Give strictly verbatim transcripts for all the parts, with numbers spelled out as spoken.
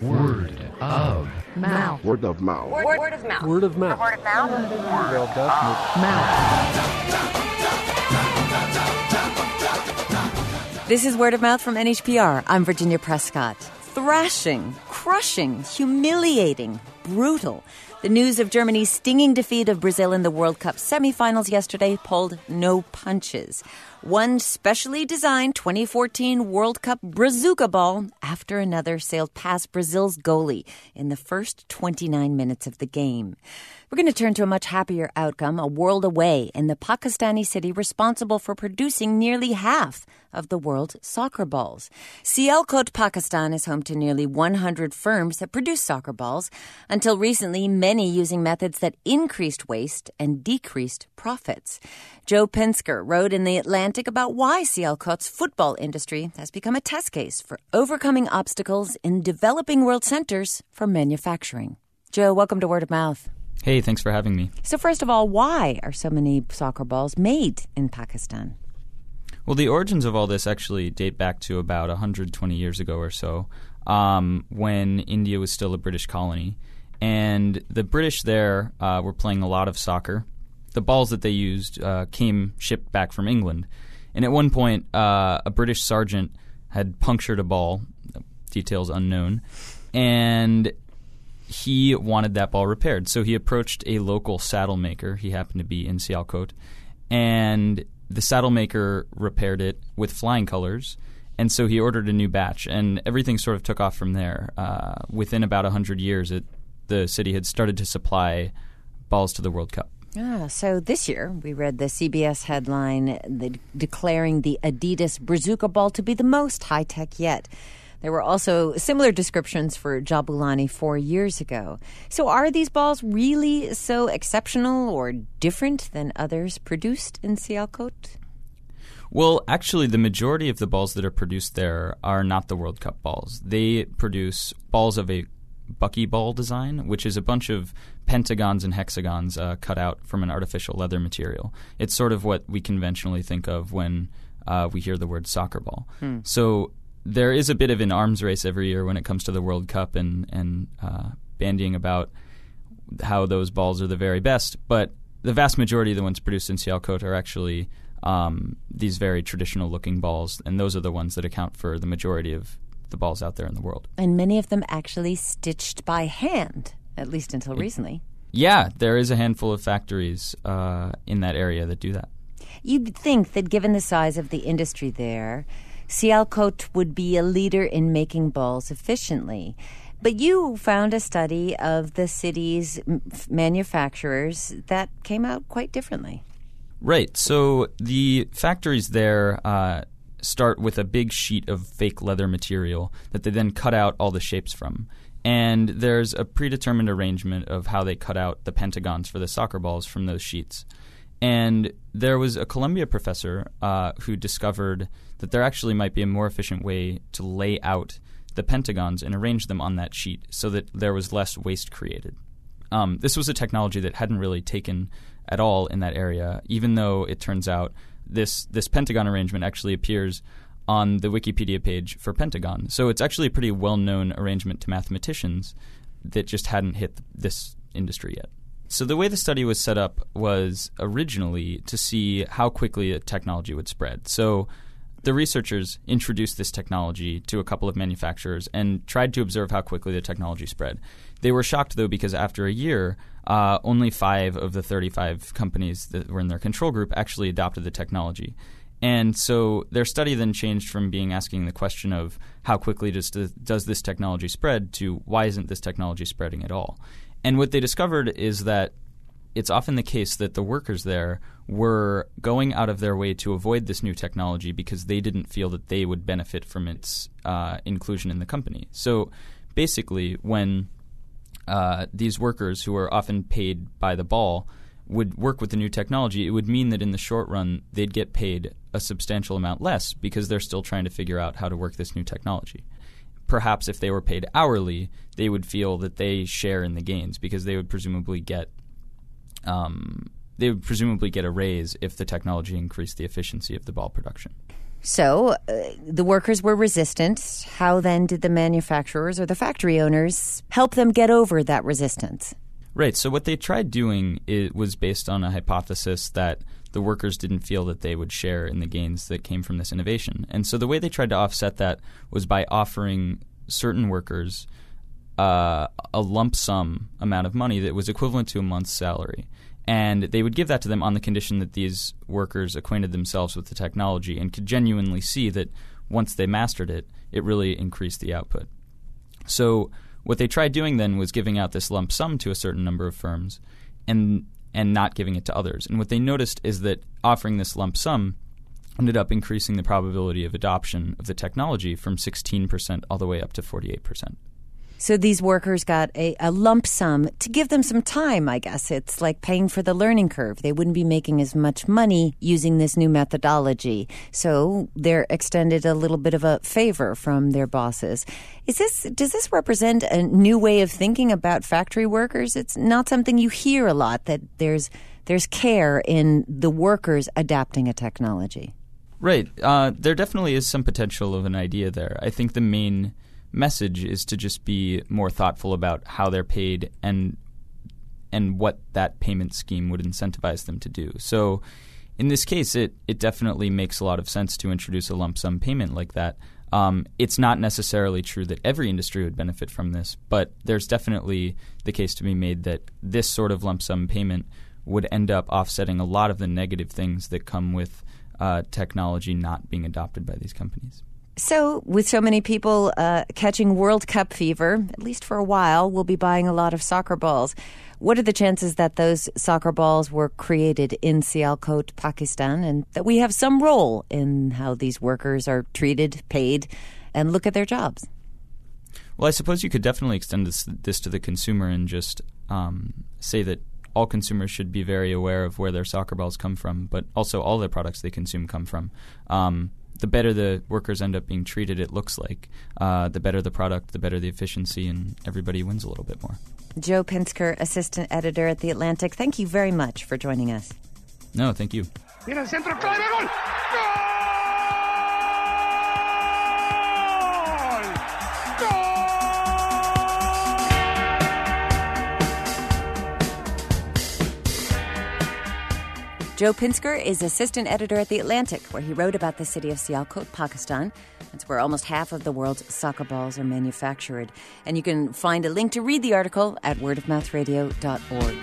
Word of mouth. Word of mouth. Word, word of mouth. Word of mouth. Word of mouth. Word of mouth. This is Word of Mouth from N H P R. I'm Virginia Prescott. Thrashing, crushing, humiliating, brutal. The news of Germany's stinging defeat of Brazil in the World Cup semifinals yesterday pulled no punches. One specially designed twenty fourteen World Cup Brazuca ball after another sailed past Brazil's goalie in the first twenty-nine minutes of the game. We're going to turn to a much happier outcome, a world away in the Pakistani city responsible for producing nearly half of the world's soccer balls. Sialkot, Pakistan is home to nearly one hundred firms that produce soccer balls, until recently many using methods that increased waste and decreased profits. Joe Pinsker wrote in The Atlantic about why Sialkot's football industry has become a test case for overcoming obstacles in developing world centers for manufacturing. Joe, welcome to Word of Mouth. Hey, thanks for having me. So first of all, why are so many soccer balls made in Pakistan? Well, the origins of all this actually date back to about one hundred twenty years ago or so, um, when India was still a British colony. And the British there uh, were playing a lot of soccer. The balls that they used uh, came shipped back from England. And at one point, uh, a British sergeant had punctured a ball, details unknown, and he wanted that ball repaired. So he approached a local saddle maker. He happened to be in Sialkot. And the saddle maker repaired it with flying colors. And so he ordered a new batch. And everything sort of took off from there. Uh, within about one hundred years, it, the city had started to supply balls to the World Cup. Ah, so this year we read the C B S headline the, declaring the Adidas Brazuca ball to be the most high-tech yet. There were also similar descriptions for Jabulani four years ago. So are these balls really so exceptional or different than others produced in Sialkot? Well, actually, the majority of the balls that are produced there are not the World Cup balls. They produce balls of a buckyball design, which is a bunch of pentagons and hexagons uh, cut out from an artificial leather material. It's sort of what we conventionally think of when uh, we hear the word soccer ball. Hmm. So there is a bit of an arms race every year when it comes to the World Cup and, and uh, bandying about how those balls are the very best. But the vast majority of the ones produced in Sialkot are actually um, these very traditional-looking balls, and those are the ones that account for the majority of the balls out there in the world. And many of them actually stitched by hand, at least until recently. Yeah, there is a handful of factories uh, in that area that do that. You'd think that given the size of the industry there, Sialkot would be a leader in making balls efficiently. But you found a study of the city's manufacturers that came out quite differently. Right. So the factories there uh, start with a big sheet of fake leather material that they then cut out all the shapes from. And there's a predetermined arrangement of how they cut out the pentagons for the soccer balls from those sheets. And there was a Columbia professor uh, who discovered that there actually might be a more efficient way to lay out the pentagons and arrange them on that sheet so that there was less waste created. Um, this was a technology that hadn't really taken at all in that area, even though it turns out this this pentagon arrangement actually appears on the Wikipedia page for Pentagon. So it's actually a pretty well-known arrangement to mathematicians that just hadn't hit this industry yet. So the way the study was set up was originally to see how quickly a technology would spread. So the researchers introduced this technology to a couple of manufacturers and tried to observe how quickly the technology spread. They were shocked, though, because after a year, uh, only five of the thirty-five companies that were in their control group actually adopted the technology. And so their study then changed from being asking the question of how quickly does, does this technology spread to why isn't this technology spreading at all? And what they discovered is that it's often the case that the workers there were going out of their way to avoid this new technology because they didn't feel that they would benefit from its uh, inclusion in the company. So basically, when uh, these workers who are often paid by the ball would work with the new technology, it would mean that in the short run they'd get paid a substantial amount less because they're still trying to figure out how to work this new technology. Perhaps if they were paid hourly, they would feel that they share in the gains because they would presumably get um, they would presumably get a raise if the technology increased the efficiency of the ball production. So uh, the workers were resistant. How then did the manufacturers or the factory owners help them get over that resistance? Right. So what they tried doing it was based on a hypothesis that the workers didn't feel that they would share in the gains that came from this innovation. And so the way they tried to offset that was by offering certain workers uh, a lump sum amount of money that was equivalent to a month's salary. And they would give that to them on the condition that these workers acquainted themselves with the technology and could genuinely see that once they mastered it, it really increased the output. So what they tried doing then was giving out this lump sum to a certain number of firms and and not giving it to others. And what they noticed is that offering this lump sum ended up increasing the probability of adoption of the technology from sixteen percent all the way up to forty-eight percent. So these workers got a, a lump sum to give them some time, I guess. It's like paying for the learning curve. They wouldn't be making as much money using this new methodology. So they're extended a little bit of a favor from their bosses. Is this does this represent a new way of thinking about factory workers? It's not something you hear a lot, that there's there's care in the workers adapting a technology. Right. Uh, there definitely is some potential of an idea there. I think the main message is to just be more thoughtful about how they're paid and and what that payment scheme would incentivize them to do. So in this case, it, it definitely makes a lot of sense to introduce a lump sum payment like that. Um, it's not necessarily true that every industry would benefit from this, but there's definitely the case to be made that this sort of lump sum payment would end up offsetting a lot of the negative things that come with uh, technology not being adopted by these companies. So, with so many people uh, catching World Cup fever, at least for a while, we'll be buying a lot of soccer balls. What are the chances that those soccer balls were created in Sialkot, Pakistan, and that we have some role in how these workers are treated, paid, and look at their jobs? Well, I suppose you could definitely extend this, this to the consumer and just um, say that all consumers should be very aware of where their soccer balls come from, but also all the products they consume come from. Um, the better the workers end up being treated, it looks like, uh, the better the product, the better the efficiency, and everybody wins a little bit more. Joe Pinsker, assistant editor at The Atlantic, thank you very much for joining us. No, thank you. Joe Pinsker is assistant editor at The Atlantic, where he wrote about the city of Sialkot, Pakistan. That's where almost half of the world's soccer balls are manufactured. And you can find a link to read the article at word of mouth radio dot org.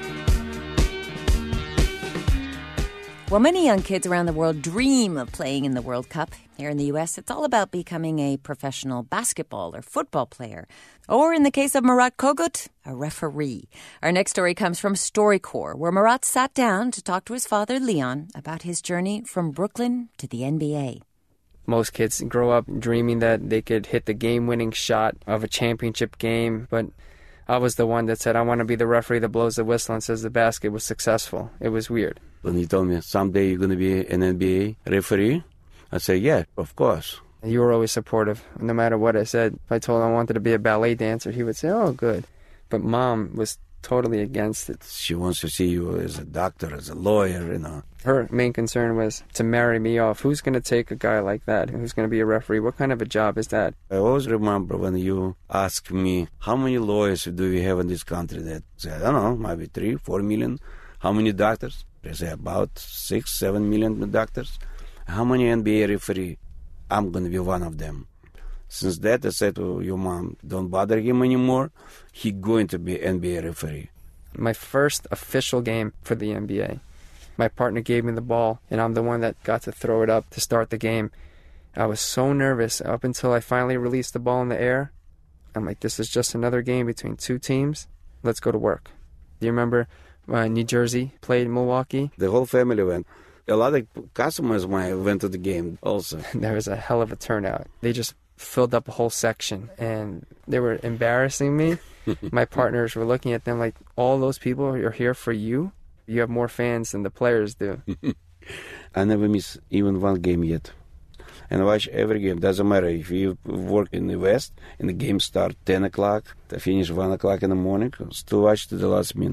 Well, many young kids around the world dream of playing in the World Cup. Here in the U S, it's all about becoming a professional basketball or football player. Or in the case of Marat Kogut, a referee. Our next story comes from StoryCorps, where Marat sat down to talk to his father, Leon, about his journey from Brooklyn to the N B A. Most kids grow up dreaming that they could hit the game-winning shot of a championship game, but I was the one that said, I want to be the referee that blows the whistle and says the basket was successful. It was weird. When he told me, someday you're going to be an N B A referee, I said, yeah, of course. You were always supportive, no matter what I said. If I told him I wanted to be a ballet dancer, he would say, oh, good. But Mom was totally against it. She wants to see you as a doctor, as a lawyer, you know. Her main concern was to marry me off. Who's going to take a guy like that? Who's going to be a referee? What kind of a job is that? I always remember when you ask me, how many lawyers do we have in this country? That say, I don't know, maybe three, four million. How many doctors? I say about six, seven million doctors. How many N B A referee? I'm going to be one of them. Since that, I said to your mom, don't bother him anymore. He's going to be N B A referee. My first official game for the N B A. My partner gave me the ball, and I'm the one that got to throw it up to start the game. I was so nervous up until I finally released the ball in the air. I'm like, this is just another game between two teams. Let's go to work. Do you remember uh, New Jersey played Milwaukee? The whole family went. A lot of customers went to the game also. There was a hell of a turnout. They just filled up a whole section, and they were embarrassing me. My partners were looking at them like, all those people are here for you? You have more fans than the players do. I never miss even one game yet. And I watch every game. Doesn't matter if you work in the West and the game start ten o'clock, to finish one o'clock in the morning, still watch to the last minute.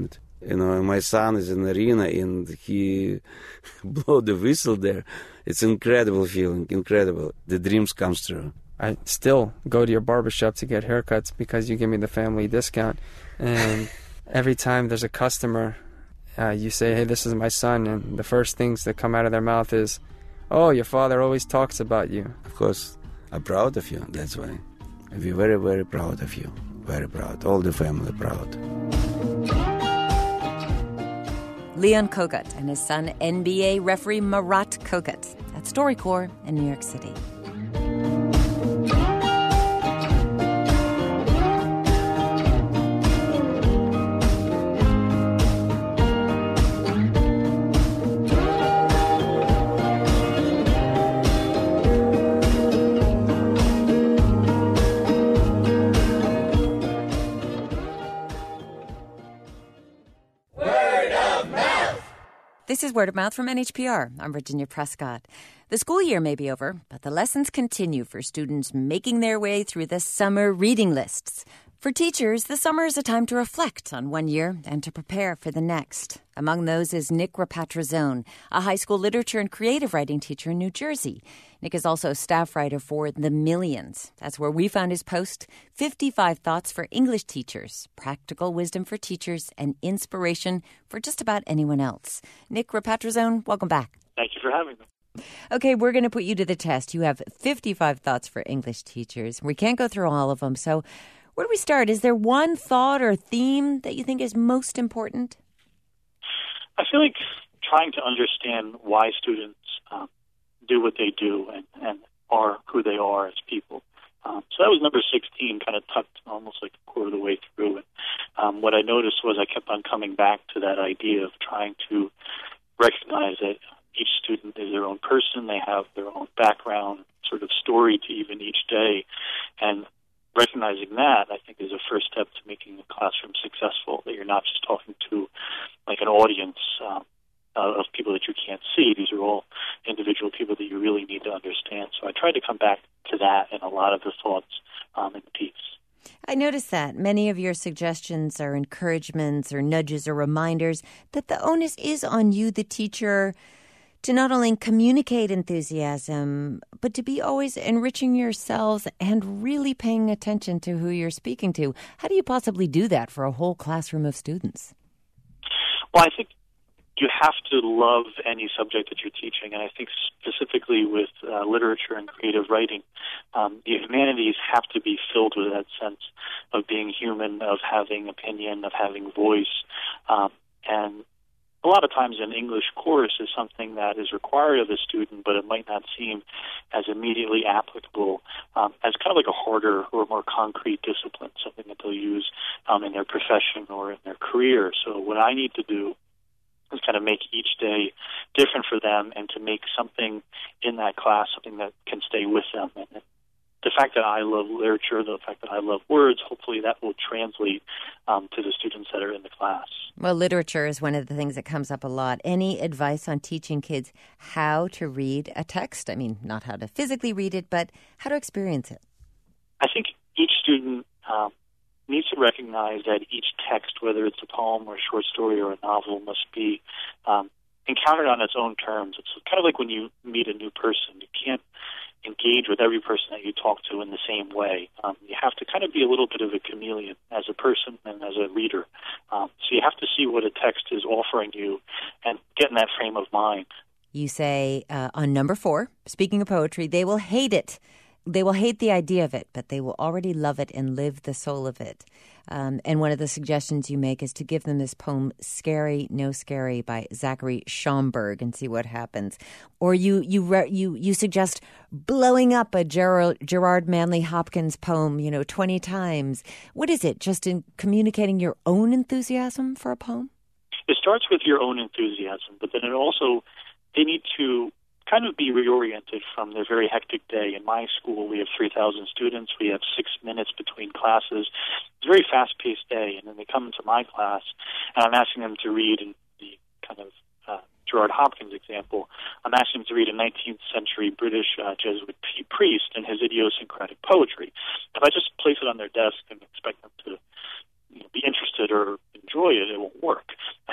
You know, my son is in the arena and he blow the whistle there. It's incredible feeling, incredible. The dreams comes true. I still go to your barbershop to get haircuts because you give me the family discount. And every time there's a customer, uh, you say, hey, this is my son. And the first things that come out of their mouth is, oh, your father always talks about you. Of course, I'm proud of you. That's why. We're very, very proud of you. Very proud. All the family proud. Leon Kogut and his son, N B A referee Marat Kogut at StoryCorps in New York City. This is Word of Mouth from N H P R. I'm Virginia Prescott. The school year may be over, but the lessons continue for students making their way through the summer reading lists. For teachers, the summer is a time to reflect on one year and to prepare for the next. Among those is Nick Rapatrazone, a high school literature and creative writing teacher in New Jersey. Nick is also a staff writer for The Millions. That's where we found his post, fifty-five Thoughts for English Teachers, Practical Wisdom for Teachers, and Inspiration for just about anyone else. Nick Rapatrazone, welcome back. Thank you for having me. Okay, we're going to put you to the test. You have fifty-five thoughts for English teachers. We can't go through all of them, so where do we start? Is there one thought or theme that you think is most important? I feel like trying to understand why students um, do what they do and, and are who they are as people. Um, so that was number sixteen, kind of tucked almost like a quarter of the way through. And um, what I noticed was I kept on coming back to that idea of trying to recognize that each student is their own person. They have their own background, sort of story to even each day. And recognizing that, I think, is a first step to making the classroom successful, that you're not just talking to like an audience um, of people that you can't see. These are all individual people that you really need to understand. So I tried to come back to that in a lot of the thoughts um, in the piece. I noticed that many of your suggestions are encouragements or nudges or reminders that the onus is on you, the teacher, to not only communicate enthusiasm, but to be always enriching yourselves and really paying attention to who you're speaking to. How do you possibly do that for a whole classroom of students? Well, I think you have to love any subject that you're teaching, and I think specifically with uh, literature and creative writing, um, the humanities have to be filled with that sense of being human, of having opinion, of having voice, um, and a lot of times an English course is something that is required of a student, but it might not seem as immediately applicable um, as kind of like a harder or more concrete discipline, something that they'll use um, in their profession or in their career. So what I need to do is kind of make each day different for them and to make something in that class, something that can stay with them. And the fact that I love literature, the fact that I love words, hopefully that will translate um, to the students that are in the class. Well, literature is one of the things that comes up a lot. Any advice on teaching kids how to read a text? I mean, not how to physically read it, but how to experience it. I think each student um, needs to recognize that each text, whether it's a poem or a short story or a novel, must be um, encountered on its own terms. It's kind of like when you meet a new person. You can't engage with every person that you talk to in the same way. Um, you have to kind of be a little bit of a chameleon as a person and as a reader. Um, so you have to see what a text is offering you and get in that frame of mind. You say uh, on number four, speaking of poetry, they will hate it. They will hate the idea of it, but they will already love it and live the soul of it. Um, and one of the suggestions you make is to give them this poem, Scary, No Scary, by Zachary Schomburg, and see what happens. Or you you re- you you suggest blowing up a Gerard, Gerard Manley Hopkins poem, you know, twenty times. What is it, just in communicating your own enthusiasm for a poem? It starts with your own enthusiasm, but then it also, they need to kind of be reoriented from their very hectic day. In my school, we have three thousand students. We have six minutes between classes. It's a very fast-paced day, and then they come into my class, and I'm asking them to read in the kind of uh, Gerard Hopkins example. I'm asking them to read a nineteenth century British uh, Jesuit priest and his idiosyncratic poetry. If I just place it on their desk and expect them to you know, be interested or enjoy it, it won't work.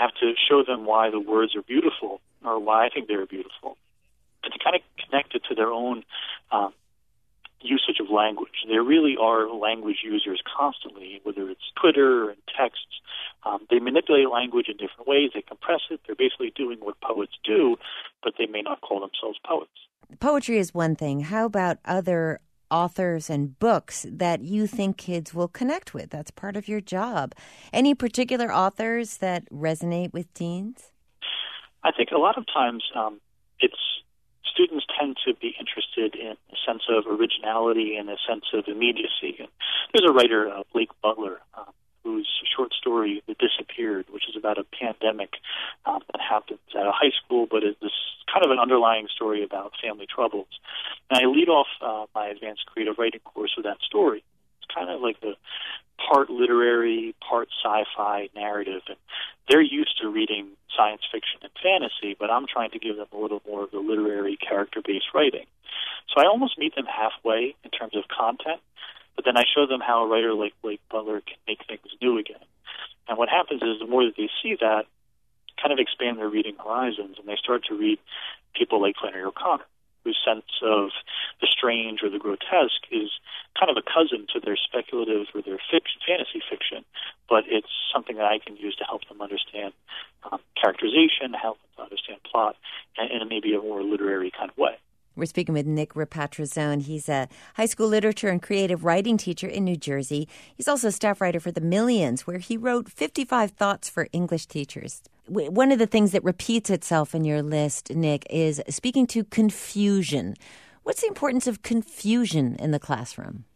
have to show them why the words are beautiful or why I think they're beautiful, and to kind of connect it to their own um, usage of language. They really are language users constantly, whether it's Twitter and texts. Um, they manipulate language in different ways. They compress it. They're basically doing what poets do, but they may not call themselves poets. Poetry is one thing. How about other authors and books that you think kids will connect with? That's part of your job. Any particular authors that resonate with teens? I think a lot of times um, it's students tend to be interested in a sense of originality and a sense of immediacy. And there's a writer, uh, Blake Butler, um, whose short story, The Disappeared, which is about a pandemic um, that happens at a high school, but is this kind of an underlying story about family troubles. And I lead off uh, my advanced creative writing course with that story. It's kind of like the part literary, part sci-fi narrative. And they're used to reading science fiction and fantasy, but I'm trying to give them a little more of the literary, character-based writing. So I almost meet them halfway in terms of content, but then I show them how a writer like Blake Butler can make things new again. And what happens is the more that they see that, kind of expand their reading horizons, and they start to read people like Flannery O'Connor, whose sense of the strange or the grotesque is kind of a cousin to their speculative or their fiction, fantasy fiction, but it's something that I can use to help them understand um, characterization, help them to understand plot, and in maybe a more literary kind of way. We're speaking with Nick Rapatrazzone. He's a high school literature and creative writing teacher in New Jersey. He's also a staff writer for The Millions, where he wrote fifty-five thoughts for English teachers. One of the things that repeats itself in your list, Nick, is speaking to confusion. What's the importance of confusion in the classroom?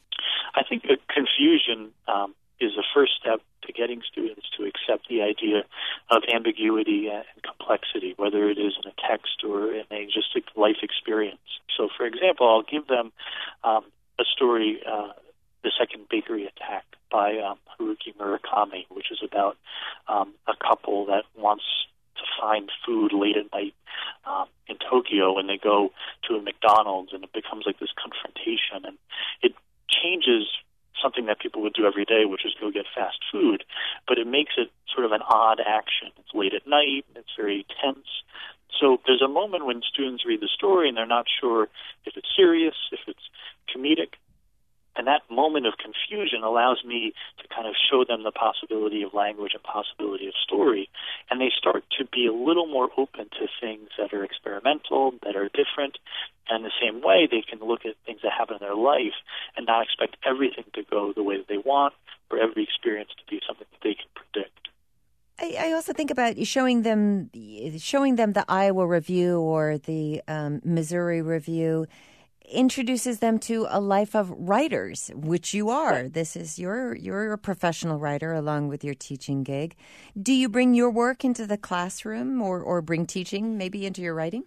I think that confusion um, is the first step to getting students to accept the idea of ambiguity and complexity, whether it is in a text or in a just a life experience. So, for example, I'll give them um, a story, uh, The Second Bakery Attack by um, Haruki Murakami, which is about um, a couple that wants to find food late at night um, in Tokyo, and they go to a McDonald's, and it becomes like this confrontation, and it changes something that people would do every day, which is go get fast food, but it makes it sort of an odd action. It's late at night, it's very tense. So there's a moment when students read the story and they're not sure if it's serious, if it's comedic, and that moment of confusion allows me to kind of show them the possibility of language and possibility of story, and they start to be a little more open to things that are experimental, that are different, and in the same way they can look at things that happen in their life and not expect everything to go the way that they want or every experience to be something that they can predict. I, I also think about showing them, showing them the Iowa Review or the um, Missouri Review introduces them to a life of writers, which you are. This is your you're a professional writer along with your teaching gig. Do you bring your work into the classroom or, or bring teaching maybe into your writing?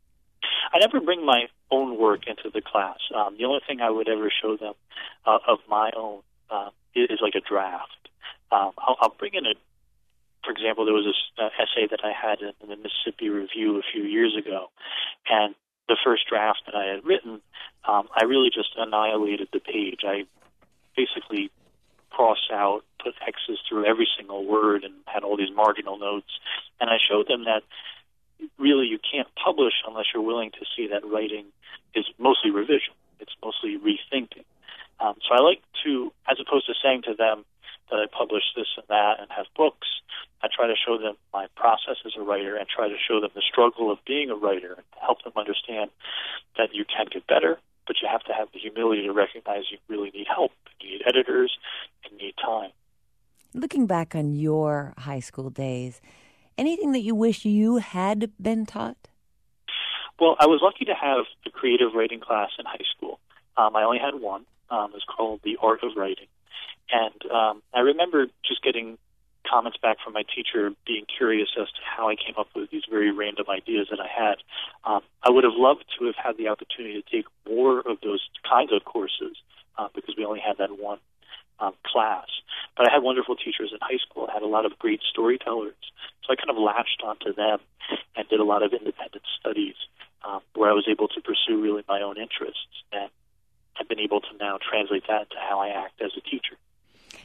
I never bring my own work into the class. Um, the only thing I would ever show them uh, of my own uh, is, is like a draft. Um, I'll, I'll bring in a, for example, there was this uh, essay that I had in, in the Mississippi Review a few years ago, and the first draft that I had written, um, I really just annihilated the page. I basically crossed out, put X's through every single word, and had all these marginal notes. And I showed them that really you can't publish unless you're willing to see that writing is mostly revision. It's mostly rethinking. Um, so I like to, as opposed to saying to them that I publish this and that and have books, I try to show them my process as a writer and try to show them the struggle of being a writer and help them understand that you can get better, but you have to have the humility to recognize you really need help. You need editors and you need time. Looking back on your high school days, anything that you wish you had been taught? Well, I was lucky to have a creative writing class in high school. Um, I only had one. Um, it was called The Art of Writing. And um, I remember just getting comments back from my teacher being curious as to how I came up with these very random ideas that I had. Um, I would have loved to have had the opportunity to take more of those kinds of courses uh, because we only had that one um, class. But I had wonderful teachers in high school. I had a lot of great storytellers. So I kind of latched onto them and did a lot of independent studies um, where I was able to pursue really my own interests. And I've been able to now translate that into how I act as a teacher.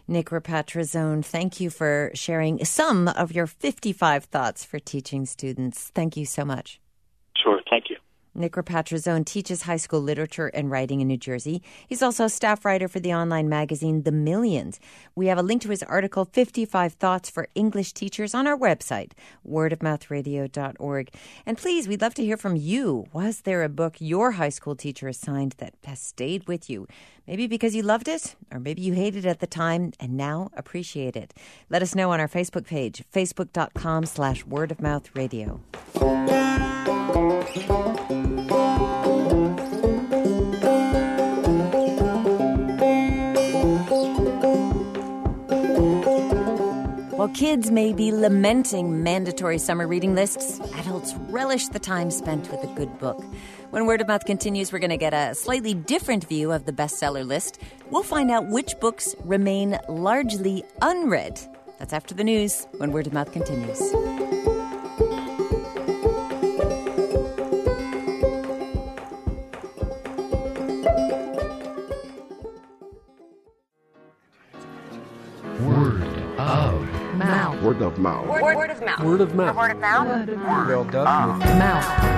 Nick Rapatrazone, thank you for sharing some of your fifty-five thoughts for teaching students. Thank you so much. Sure, thank you. Nick Rapatrazone teaches high school literature and writing in New Jersey. He's also a staff writer for the online magazine The Millions. We have a link to his article, fifty-five Thoughts for English Teachers, on our website, word of mouth radio dot org. And please, we'd love to hear from you. Was there a book your high school teacher assigned that has stayed with you? Maybe because you loved it, or maybe you hated it at the time and now appreciate it. Let us know on our Facebook page, facebook.com slash word of mouth radio. While kids may be lamenting mandatory summer reading lists, adults relish the time spent with a good book. When Word of Mouth continues, we're going to get a slightly different view of the bestseller list. We'll find out which books remain largely unread. That's after the news, when Word of Mouth continues. Word of mouth. Word of mouth. Word, word of mouth. Word of mouth. Word of mouth. Build up with mouth.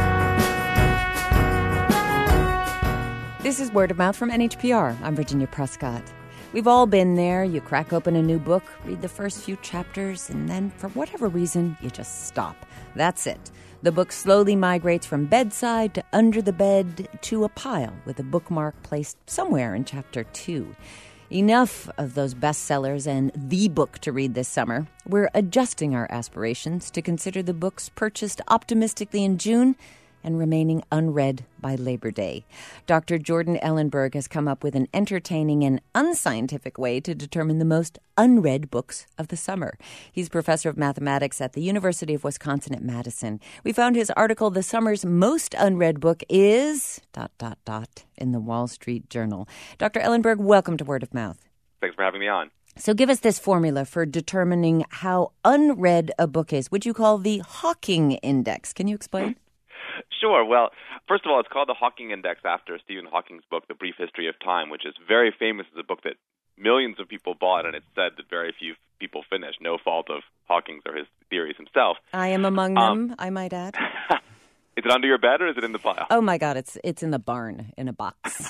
This is Word of Mouth from N H P R. I'm Virginia Prescott. We've all been there. You crack open a new book, read the first few chapters, and then, for whatever reason, you just stop. That's it. The book slowly migrates from bedside to under the bed to a pile with a bookmark placed somewhere in chapter two. Enough of those bestsellers and the book to read this summer. We're adjusting our aspirations to consider the books purchased optimistically in June and remaining unread by Labor Day. Doctor Jordan Ellenberg has come up with an entertaining and unscientific way to determine the most unread books of the summer. He's professor of mathematics at the University of Wisconsin at Madison. We found his article, The Summer's Most Unread Book is... dot, dot, dot, in the Wall Street Journal. Doctor Ellenberg, welcome to Word of Mouth. Thanks for having me on. So give us this formula for determining how unread a book is, which you call the Hawking Index. Can you explain? Sure. Well, first of all, it's called the Hawking Index after Stephen Hawking's book, The Brief History of Time, which is very famous as a book that millions of people bought, and it's said that very few people finished, no fault of Hawking's or his theories himself. I am among Um, them, I might add. Is it under your bed or is it in the pile? Oh, my God, it's it's in the barn, in a box.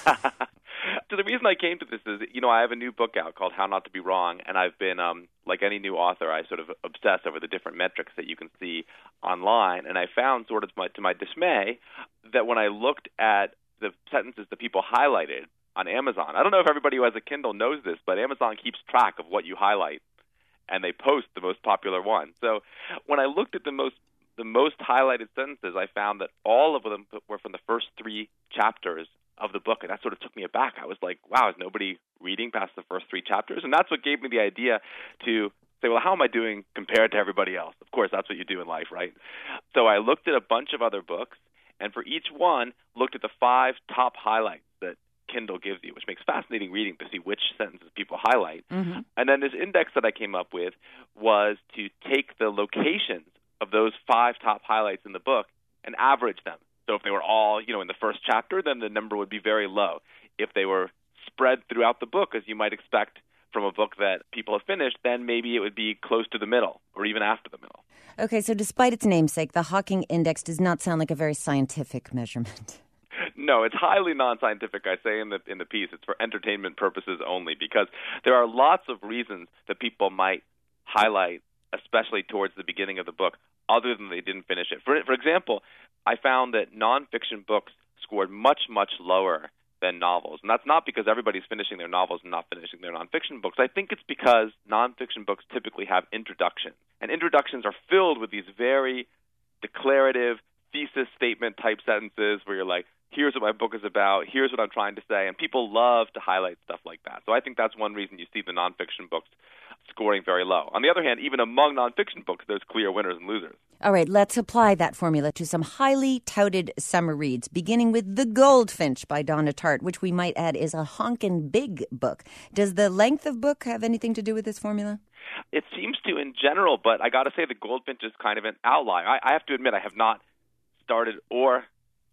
So the reason I came to this is, you know, I have a new book out called How Not to Be Wrong, and I've been, um, like any new author, I sort of obsess over the different metrics that you can see online, and I found, sort of to my, to my dismay, that when I looked at the sentences that people highlighted on Amazon, I don't know if everybody who has a Kindle knows this, but Amazon keeps track of what you highlight, and they post the most popular ones. So when I looked at the most the most highlighted sentences, I found that all of them were from the first three chapters of the book, and that sort of took me aback. I was like, wow, is nobody reading past the first three chapters? And that's what gave me the idea to say, well, how am I doing compared to everybody else? Of course, that's what you do in life, right? So I looked at a bunch of other books, and for each one, looked at the five top highlights that Kindle gives you, which makes fascinating reading to see which sentences people highlight. Mm-hmm. And then this index that I came up with was to take the locations of those five top highlights in the book and average them. So if they were all, you know, in the first chapter, then the number would be very low. If they were spread throughout the book, as you might expect from a book that people have finished, then maybe it would be close to the middle or even after the middle. Okay, so despite its namesake, the Hawking Index does not sound like a very scientific measurement. No, it's highly non-scientific. I say in the in the piece, it's for entertainment purposes only, because there are lots of reasons that people might highlight, especially towards the beginning of the book, other than they didn't finish it. For for example, I found that nonfiction books scored much, much lower than novels. And that's not because everybody's finishing their novels and not finishing their nonfiction books. I think it's because nonfiction books typically have introductions. And introductions are filled with these very declarative, thesis statement type sentences where you're like, here's what my book is about, here's what I'm trying to say. And people love to highlight stuff like that. So I think that's one reason you see the nonfiction books scoring very low. On the other hand, even among nonfiction books, there's clear winners and losers. All right, let's apply that formula to some highly touted summer reads, beginning with The Goldfinch by Donna Tartt, which we might add is a honkin' big book. Does the length of book have anything to do with this formula? It seems to in general, but I got to say The Goldfinch is kind of an outlier. I, I have to admit I have not started or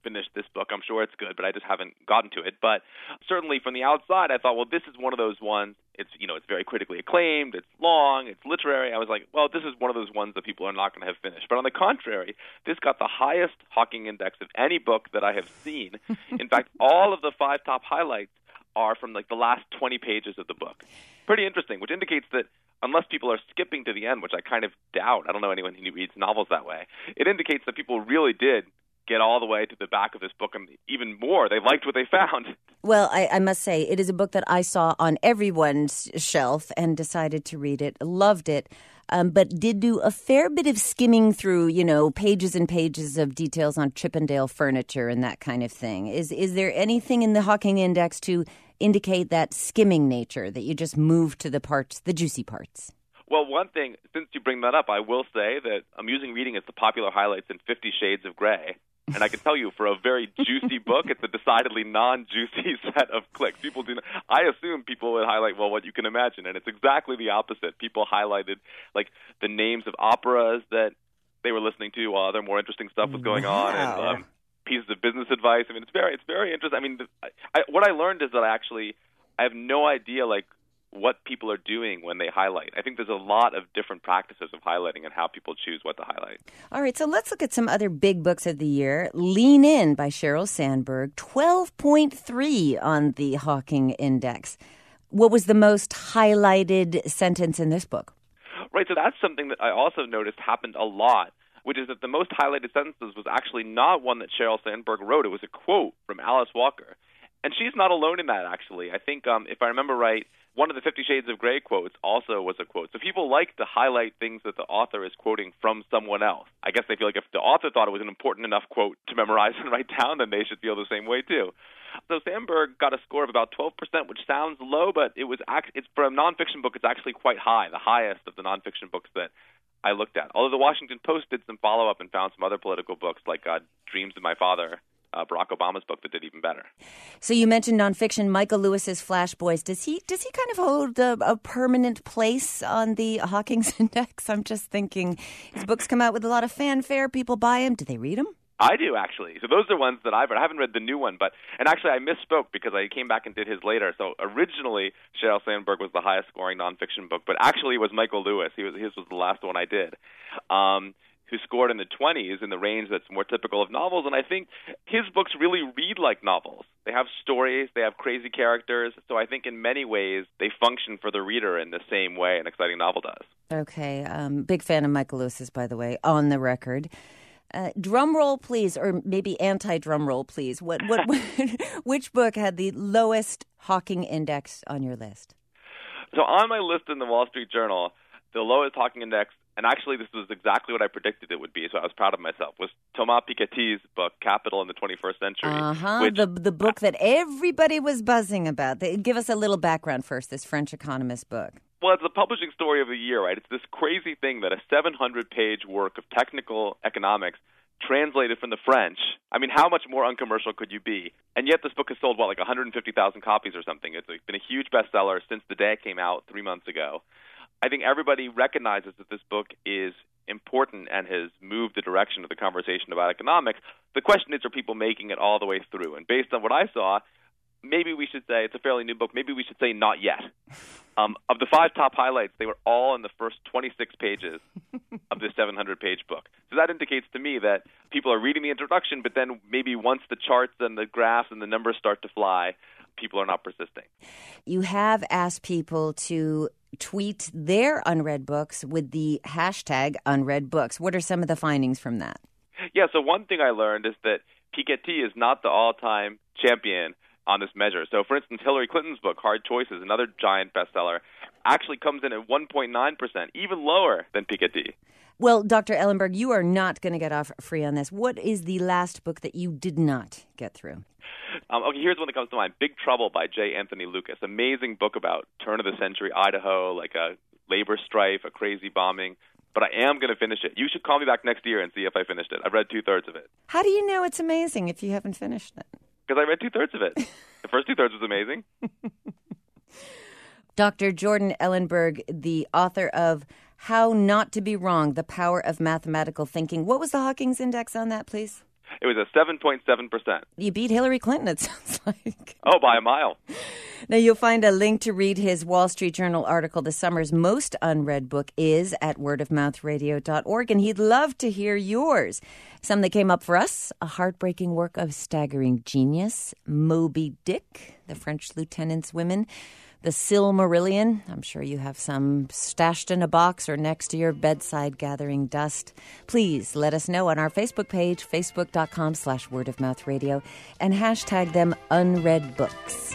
finished this book. I'm sure it's good, but I just haven't gotten to it. But certainly from the outside, I thought, well, this is one of those ones. It's, you know, it's very critically acclaimed. It's long. It's literary. I was like, well, this is one of those ones that people are not going to have finished. But on the contrary, this got the highest Hawking Index of any book that I have seen. In fact, all of the five top highlights are from like the last twenty pages of the book. Pretty interesting, which indicates that unless people are skipping to the end, which I kind of doubt, I don't know anyone who reads novels that way, it indicates that people really did get all the way to the back of this book, and even more, they liked what they found. Well, I, I must say, it is a book that I saw on everyone's shelf and decided to read it, loved it, um, but did do a fair bit of skimming through, you know, pages and pages of details on Chippendale furniture and that kind of thing. Is is there anything in the Hawking Index to indicate that skimming nature, that you just move to the parts, the juicy parts? Well, one thing, since you bring that up, I will say that amusing reading is the popular highlights in Fifty Shades of Grey. And I can tell you, for a very juicy book, it's a decidedly non-juicy set of clicks. People do not, I assume people would highlight, well, what you can imagine, and it's exactly the opposite. People highlighted, like, the names of operas that they were listening to while other more interesting stuff was going wow. on, and um, pieces of business advice. I mean, it's very, it's very interesting. I mean, I, I, what I learned is that I actually, I have no idea, like, what people are doing when they highlight. I think there's a lot of different practices of highlighting and how people choose what to highlight. All right, so let's look at some other big books of the year. Lean In by Sheryl Sandberg, twelve point three on the Hawking Index. What was the most highlighted sentence in this book? Right, so that's something that I also noticed happened a lot, which is that the most highlighted sentences was actually not one that Sheryl Sandberg wrote. It was a quote from Alice Walker. And she's not alone in that, actually. I think, um, if I remember right, one of the Fifty Shades of Grey quotes also was a quote. So people like to highlight things that the author is quoting from someone else. I guess they feel like if the author thought it was an important enough quote to memorize and write down, then they should feel the same way too. So Sandberg got a score of about twelve percent, which sounds low, but it was act- it's for a nonfiction book, it's actually quite high, the highest of the nonfiction books that I looked at. Although the Washington Post did some follow-up and found some other political books like uh, Dreams of My Father, Uh, Barack Obama's book, that did even better. So you mentioned nonfiction, Michael Lewis's Flash Boys. Does he does he kind of hold a, a permanent place on the Hawking's Index? I'm just thinking, his books come out with a lot of fanfare. People buy them. Do they read them? I do, actually. So those are ones that I've read. I haven't read the new one, but and actually I misspoke because I came back and did his later. So originally Sheryl Sandberg was the highest scoring nonfiction book, but actually it was Michael Lewis. He was his was the last one I did. Um, who scored in the twenties in the range that's more typical of novels. And I think his books really read like novels. They have stories, they have crazy characters. So I think in many ways they function for the reader in the same way an exciting novel does. Okay. Um, big fan of Michael Lewis's, by the way, on the record. Uh, drum roll, please, or maybe anti-drum roll, please. What, what, which book had the lowest Hawking Index on your list? So on my list in the Wall Street Journal, the lowest Hawking Index, and actually this was exactly what I predicted it would be, so I was proud of myself, was Thomas Piketty's book, Capital in the twenty-first Century. Uh-huh, which, the, the book that everybody was buzzing about. They, give us a little background first, this French economist book. Well, it's the publishing story of the year, right? It's this crazy thing that a seven hundred page work of technical economics translated from the French. I mean, how much more uncommercial could you be? And yet this book has sold, what, like one hundred fifty thousand copies or something. It's been a huge bestseller since the day it came out three months ago. I think everybody recognizes that this book is important and has moved the direction of the conversation about economics. The question is, are people making it all the way through? And based on what I saw, maybe we should say, it's a fairly new book, maybe we should say not yet. Um, of the five top highlights, they were all in the first twenty-six pages of this seven hundred page book. So that indicates to me that people are reading the introduction, but then maybe once the charts and the graphs and the numbers start to fly, people are not persisting. You have asked people to tweet their unread books with the hashtag unread books. What are some of the findings from that? Yeah, so one thing I learned is that Piketty is not the all-time champion on this measure. So, for instance, Hillary Clinton's book, Hard Choices, another giant bestseller, actually comes in at one point nine percent, even lower than Piketty. Well, Doctor Ellenberg, you are not going to get off free on this. What is the last book that you did not get through? Um, okay, here's one that comes to mind. Big Trouble by J. Anthony Lucas. Amazing book about turn-of-the-century Idaho, like a labor strife, a crazy bombing. But I am going to finish it. You should call me back next year and see if I finished it. I've read two-thirds of it. How do you know it's amazing if you haven't finished it? Because I read two-thirds of it. The first two-thirds was amazing. Doctor Jordan Ellenberg, the author of How Not to Be Wrong, The Power of Mathematical Thinking. What was the Hawking's Index on that, please? It was a seven point seven percent. You beat Hillary Clinton, it sounds like. Oh, by a mile. Now, you'll find a link to read his Wall Street Journal article, The Summer's Most Unread Book Is, at word of mouth radio dot org, and he'd love to hear yours. Some that came up for us: A Heartbreaking Work of Staggering Genius, Moby Dick, The French Lieutenant's Women, The Silmarillion. I'm sure you have some stashed in a box or next to your bedside gathering dust. Please let us know on our Facebook page, facebook.com slash wordofmouthradio, and hashtag them unread books.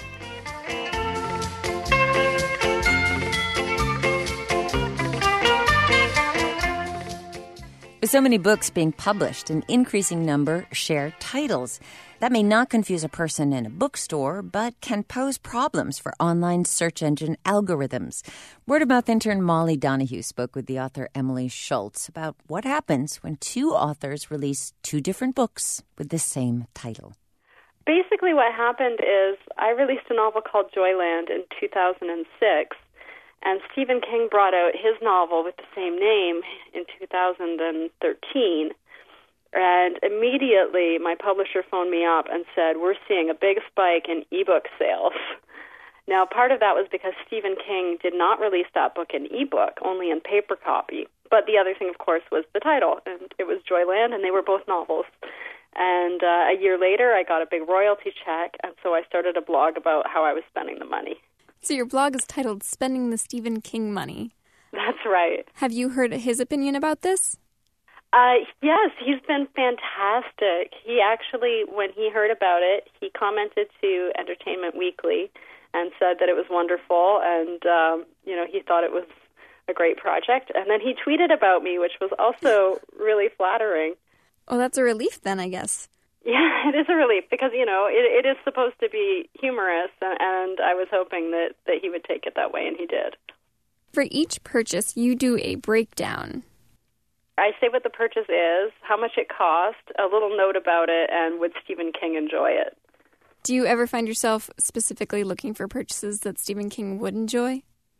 With so many books being published, an increasing number share titles. That may not confuse a person in a bookstore, but can pose problems for online search engine algorithms. Word-of-mouth intern Molly Donahue spoke with the author Emily Schultz about what happens when two authors release two different books with the same title. Basically what happened is I released a novel called Joyland in two thousand six, and Stephen King brought out his novel with the same name in two thousand thirteen. And immediately my publisher phoned me up and said, we're seeing a big spike in ebook sales. Now, part of that was because Stephen King did not release that book in ebook, only in paper copy. But the other thing, of course, was the title. And it was Joyland, and they were both novels. And uh, a year later, I got a big royalty check, and so I started a blog about how I was spending the money. So your blog is titled Spending the Stephen King Money. That's right. Have you heard his opinion about this? Uh, yes, he's been fantastic. He actually, when he heard about it, he commented to Entertainment Weekly and said that it was wonderful, and, um, you know, he thought it was a great project. And then he tweeted about me, which was also really flattering. Well, that's a relief then, I guess. Yeah, it is a relief because, you know, it, it is supposed to be humorous, and, and I was hoping that, that he would take it that way, and he did. For each purchase, you do a breakdown. I say what the purchase is, how much it cost, a little note about it, and would Stephen King enjoy it? Do you ever find yourself specifically looking for purchases that Stephen King would enjoy?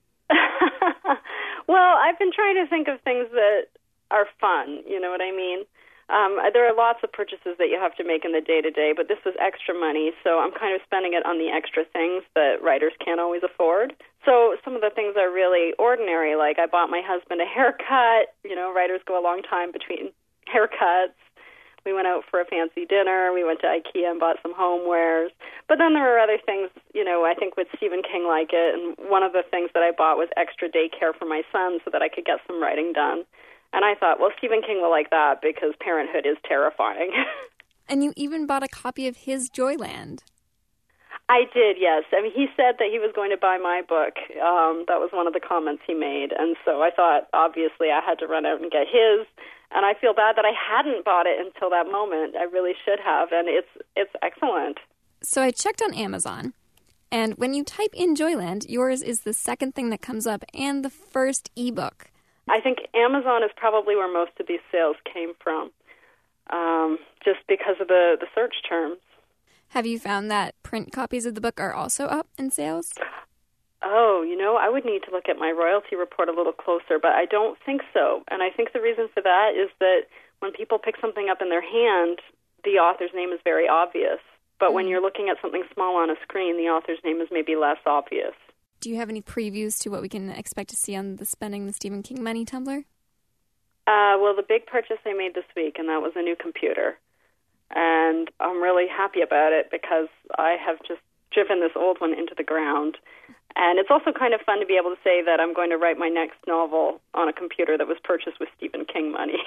Well, I've been trying to think of things that are fun, you know what I mean? Um, there are lots of purchases that you have to make in the day-to-day, but this was extra money, so I'm kind of spending it on the extra things that writers can't always afford. So some of the things are really ordinary, like I bought my husband a haircut. You know, writers go a long time between haircuts. We went out for a fancy dinner. We went to IKEA and bought some homewares. But then there were other things, you know, I think would Stephen King like it, and one of the things that I bought was extra daycare for my son so that I could get some writing done. And I thought, well, Stephen King will like that because parenthood is terrifying. And you even bought a copy of his Joyland. I did, yes. I mean, he said that he was going to buy my book. Um, that was one of the comments he made. And so I thought, obviously, I had to run out and get his. And I feel bad that I hadn't bought it until that moment. I really should have. And it's it's excellent. So I checked on Amazon. And when you type in Joyland, yours is the second thing that comes up and the first ebook. I think Amazon is probably where most of these sales came from, um, just because of the, the search terms. Have you found that print copies of the book are also up in sales? Oh, you know, I would need to look at my royalty report a little closer, but I don't think so. And I think the reason for that is that when people pick something up in their hand, the author's name is very obvious. But mm-hmm. when you're looking at something small on a screen, the author's name is maybe less obvious. Do you have any previews to what we can expect to see on the Spending the Stephen King Money Tumblr? Uh, well, the big purchase I made this week, and that was a new computer. And I'm really happy about it because I have just driven this old one into the ground. And it's also kind of fun to be able to say that I'm going to write my next novel on a computer that was purchased with Stephen King money.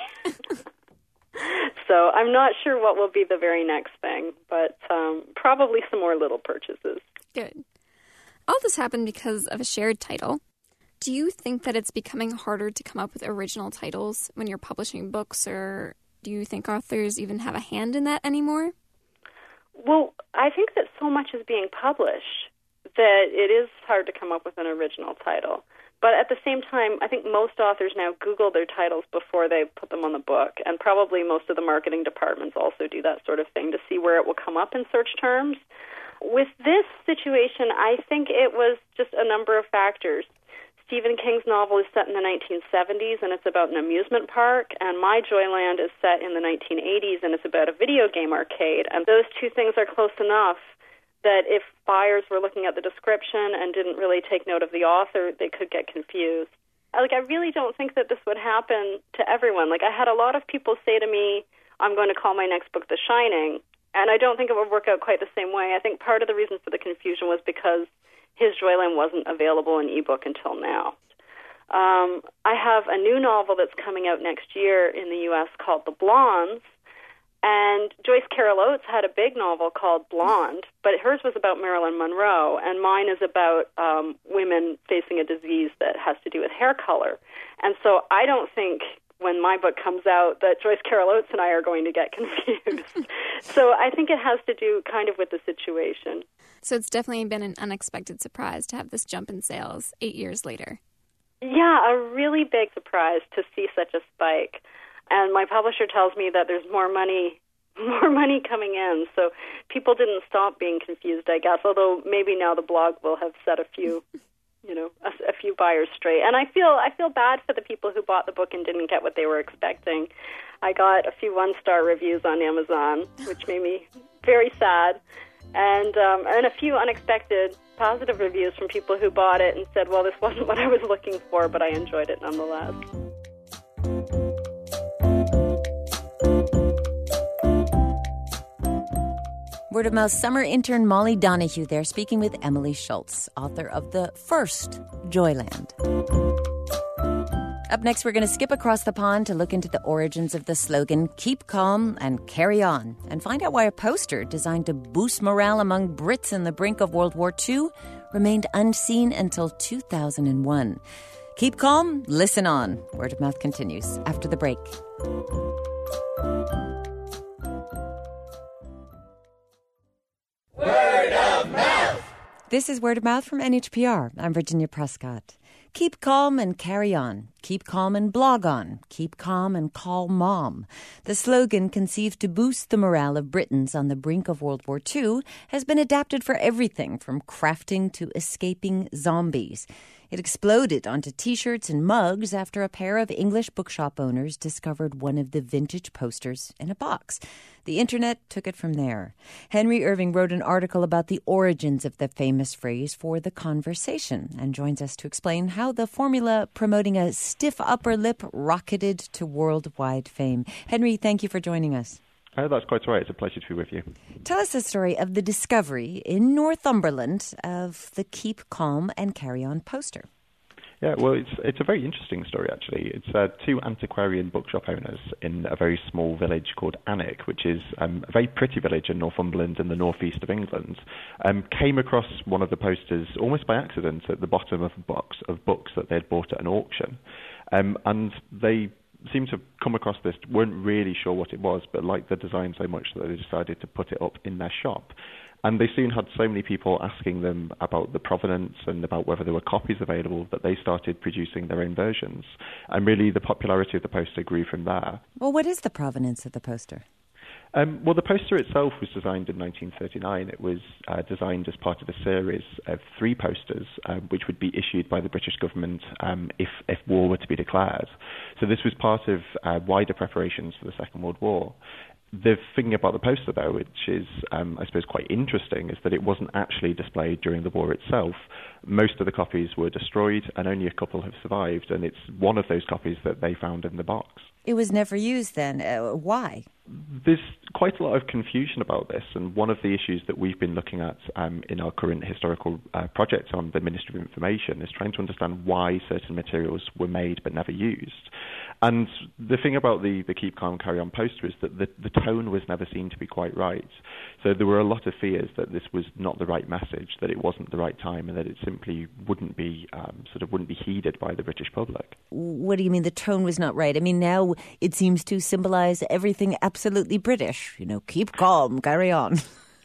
So I'm not sure what will be the very next thing, but um, probably some more little purchases. Good. All this happened because of a shared title. Do you think that it's becoming harder to come up with original titles when you're publishing books, or do you think authors even have a hand in that anymore? Well, I think that so much is being published that it is hard to come up with an original title. But at the same time, I think most authors now Google their titles before they put them on the book, and probably most of the marketing departments also do that sort of thing to see where it will come up in search terms. With this situation, I think it was just a number of factors. Stephen King's novel is set in the nineteen seventies, and it's about an amusement park, and My Joyland is set in the nineteen eighties, and it's about a video game arcade. And those two things are close enough that if buyers were looking at the description and didn't really take note of the author, they could get confused. Like, I really don't think that this would happen to everyone. Like, I had a lot of people say to me, I'm going to call my next book The Shining, and I don't think it would work out quite the same way. I think part of the reason for the confusion was because His Joyland wasn't available in ebook until now. Um, I have a new novel that's coming out next year in the U S called The Blondes, and Joyce Carol Oates had a big novel called Blonde, but hers was about Marilyn Monroe, and mine is about um, women facing a disease that has to do with hair color. And so I don't think when my book comes out that Joyce Carol Oates and I are going to get confused. So I think it has to do kind of with the situation. So it's definitely been an unexpected surprise to have this jump in sales eight years later. Yeah, a really big surprise to see such a spike. And my publisher tells me that there's more money more money coming in. So people didn't stop being confused, I guess, although maybe now the blog will have set a few, you know, a, a few buyers straight. And I feel I feel bad for the people who bought the book and didn't get what they were expecting. I got a few one-star reviews on Amazon, which made me very sad. And um, and a few unexpected positive reviews from people who bought it and said, well, this wasn't what I was looking for, but I enjoyed it nonetheless. Word of Mouth summer intern Molly Donahue there speaking with Emily Schultz, author of the first Joyland. Up next, we're going to skip across the pond to look into the origins of the slogan, Keep Calm and Carry On, and find out why a poster designed to boost morale among Brits in the brink of World War Two remained unseen until two thousand one. Keep calm, listen on. Word of Mouth continues after the break. Word of Mouth! This is Word of Mouth from N H P R. I'm Virginia Prescott. Keep calm and carry on. Keep calm and blog on. Keep calm and call mom. The slogan, conceived to boost the morale of Britons on the brink of World War Two, has been adapted for everything from crafting to escaping zombies. It exploded onto T-shirts and mugs after a pair of English bookshop owners discovered one of the vintage posters in a box. The internet took it from there. Henry Irving wrote an article about the origins of the famous phrase for The Conversation and joins us to explain how the formula promoting a stiff upper lip rocketed to worldwide fame. Henry, thank you for joining us. Oh, that's quite all right. It's a pleasure to be with you. Tell us the story of the discovery in Northumberland of the Keep Calm and Carry On poster. Yeah, well, it's it's a very interesting story, actually. It's uh, two antiquarian bookshop owners in a very small village called Alnwick, which is um, a very pretty village in Northumberland in the northeast of England, um, came across one of the posters almost by accident at the bottom of a box of books that they'd bought at an auction. Um, and they seemed to have come across this, weren't really sure what it was, but liked the design so much that they decided to put it up in their shop. And they soon had so many people asking them about the provenance and about whether there were copies available that they started producing their own versions. And really the popularity of the poster grew from there. Well, what is the provenance of the poster? Um, well, the poster itself was designed in nineteen thirty-nine. It was uh, designed as part of a series of three posters, um, which would be issued by the British government um, if, if war were to be declared. So this was part of uh, wider preparations for the Second World War. The thing about the poster, though, which is, um, I suppose, quite interesting, is that it wasn't actually displayed during the war itself. Most of the copies were destroyed, and only a couple have survived, and it's one of those copies that they found in the box. It was never used then. Uh, why? There's quite a lot of confusion about this, and one of the issues that we've been looking at um, in our current historical uh, project on the Ministry of Information is trying to understand why certain materials were made but never used. And the thing about the, the Keep Calm, Carry On poster is that the, the tone was never seen to be quite right. So there were a lot of fears that this was not the right message, that it wasn't the right time, and that it simply wouldn't be um, sort of wouldn't be heeded by the British public. What do you mean the tone was not right? I mean, now it seems to symbolize everything absolutely British. You know, keep calm, carry on.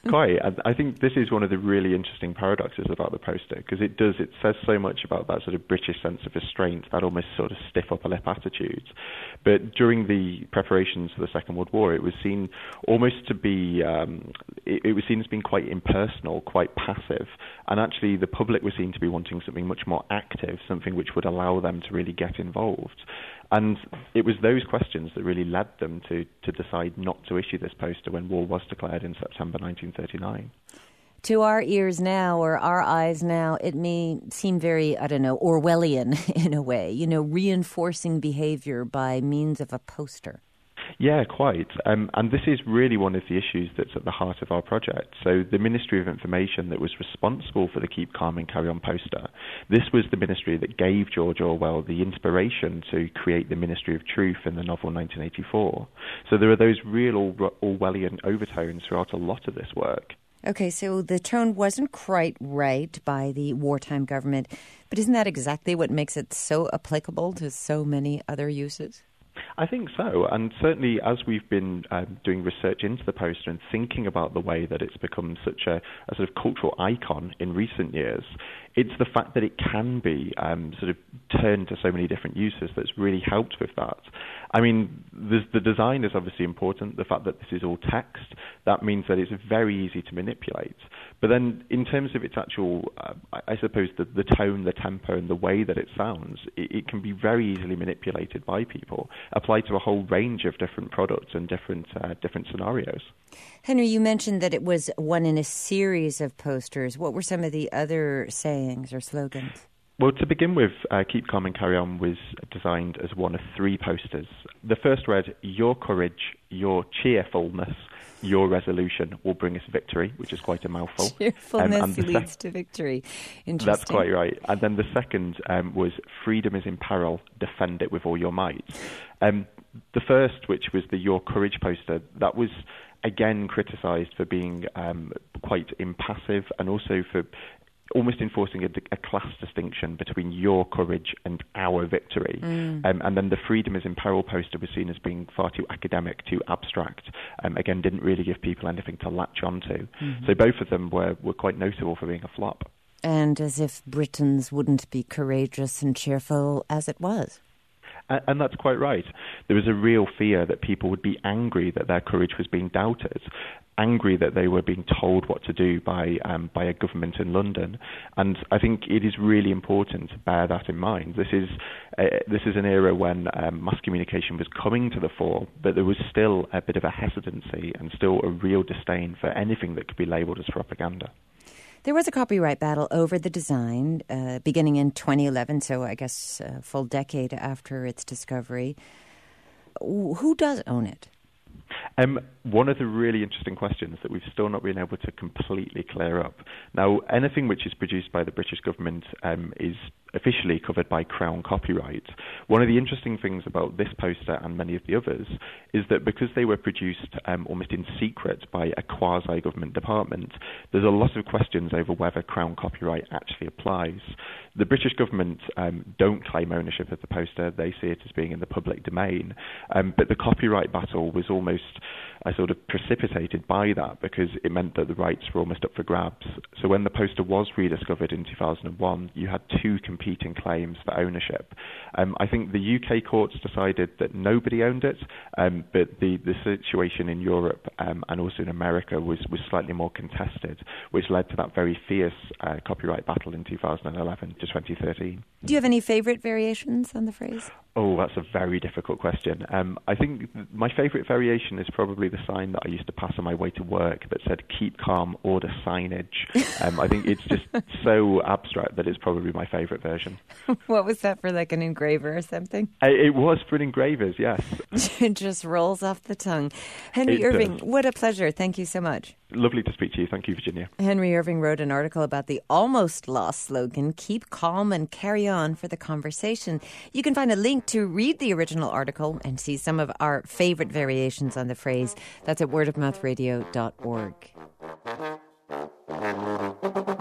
Quite. I think this is one of the really interesting paradoxes about the poster, because it does, it says so much about that sort of British sense of restraint, that almost sort of stiff upper lip attitude. But during the preparations for the Second World War, it was seen almost to be, um, it, it was seen as being quite impersonal, quite passive. And actually the public was seen to be wanting something much more active, something which would allow them to really get involved. And it was those questions that really led them to, to decide not to issue this poster when war was declared in September nineteen thirty-nine. To our ears now, or our eyes now, it may seem very, I don't know, Orwellian in a way, you know, reinforcing behavior by means of a poster. Yeah, quite. Um, and this is really one of the issues that's at the heart of our project. So the Ministry of Information that was responsible for the Keep Calm and Carry On poster, this was the ministry that gave George Orwell the inspiration to create the Ministry of Truth in the novel nineteen eighty-four. So there are those real Or- Orwellian overtones throughout a lot of this work. Okay, so the tone wasn't quite right by the wartime government, but isn't that exactly what makes it so applicable to so many other uses? I think so, and certainly as we've been um, doing research into the poster and thinking about the way that it's become such a, a sort of cultural icon in recent years, it's the fact that it can be um, sort of turned to so many different uses that's really helped with that. I mean, the, the design is obviously important. The fact that this is all text, that means that it's very easy to manipulate. But then in terms of its actual, uh, I suppose, the, the tone, the tempo, and the way that it sounds, it, it can be very easily manipulated by people, applied to a whole range of different products and different uh, different scenarios. Henry, you mentioned that it was one in a series of posters. What were some of the other sayings or slogans? Well, to begin with, uh, Keep Calm and Carry On was designed as one of three posters. The first read, "Your courage, your cheerfulness, your resolution will bring us victory," which is quite a mouthful. Cheerfulness um, leads sec- to victory. Interesting. That's quite right. And then the second um, was, "Freedom is in peril, defend it with all your might." Um, the first, which was the Your Courage poster, that was again criticised for being um, quite impassive and also for almost enforcing a, a class distinction between your courage and our victory. Mm. Um, and then the Freedom is in Peril poster was seen as being far too academic, too abstract. Um, again, didn't really give people anything to latch onto. Mm-hmm. So both of them were, were quite notable for being a flop. And as if Britons wouldn't be courageous and cheerful as it was. And that's quite right. There was a real fear that people would be angry that their courage was being doubted, angry that they were being told what to do by um, by a government in London. And I think it is really important to bear that in mind. This is uh, this is an era when um, mass communication was coming to the fore, but there was still a bit of a hesitancy and still a real disdain for anything that could be labelled as propaganda. There was a copyright battle over the design uh, beginning in twenty eleven, so I guess a full decade after its discovery. Who does own it? Um, one of the really interesting questions that we've still not been able to completely clear up. Now, anything which is produced by the British government um, is officially covered by Crown copyright. One of the interesting things about this poster and many of the others is that because they were produced um, almost in secret by a quasi-government department, there's a lot of questions over whether Crown copyright actually applies. The British government um, don't claim ownership of the poster. They see it as being in the public domain. Um, but the copyright battle was almost uh, sort of precipitated by that because it meant that the rights were almost up for grabs. So when the poster was rediscovered in two thousand one, you had two competing claims for ownership. Um, I think the U K courts decided that nobody owned it, um, but the, the situation in Europe um, and also in America was, was slightly more contested, which led to that very fierce uh, copyright battle in two thousand eleven to twenty thirteen. Do you have any favourite variations on the phrase? Oh, that's a very difficult question. Um, I think th- my favourite variation is probably the sign that I used to pass on my way to work that said, "Keep calm, order signage." Um, I think it's just so abstract that it's probably my favourite version. What was that, for like an engraver or something? I, it was for engravers, yes. It just rolls off the tongue. Henry It Irving, does. What a pleasure. Thank you so much. Lovely to speak to you. Thank you, Virginia. Henry Irving wrote an article about the almost lost slogan, "Keep calm and carry on," for The Conversation. You can find a link to read the original article and see some of our favourite variations on the phrase. That's at word of mouth radio dot org.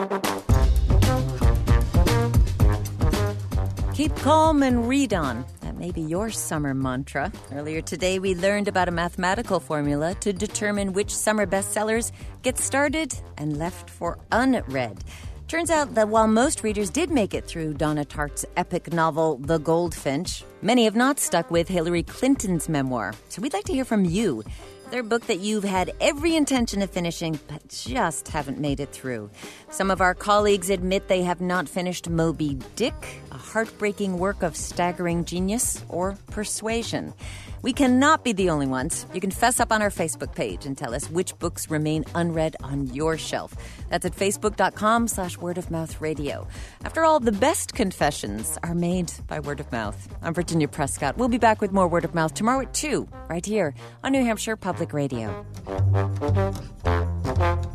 Keep calm and read on. That That may be your summer mantra. Earlier today, we learned about a mathematical formula to determine which summer bestsellers get started and left for unread. Turns out that while most readers did make it through Donna Tartt's epic novel, The Goldfinch, many have not stuck with Hillary Clinton's memoir. So we'd like to hear from you. Their book that you've had every intention of finishing but just haven't made it through. Some of our colleagues admit they have not finished Moby Dick, a heartbreaking work of staggering genius or persuasion. We cannot be the only ones. You can fess up on our Facebook page and tell us which books remain unread on your shelf. That's at facebook.com slash word of mouth radio. After all, the best confessions are made by word of mouth. I'm Virginia Prescott. We'll be back with more Word of Mouth tomorrow at two, right here on New Hampshire Public Radio.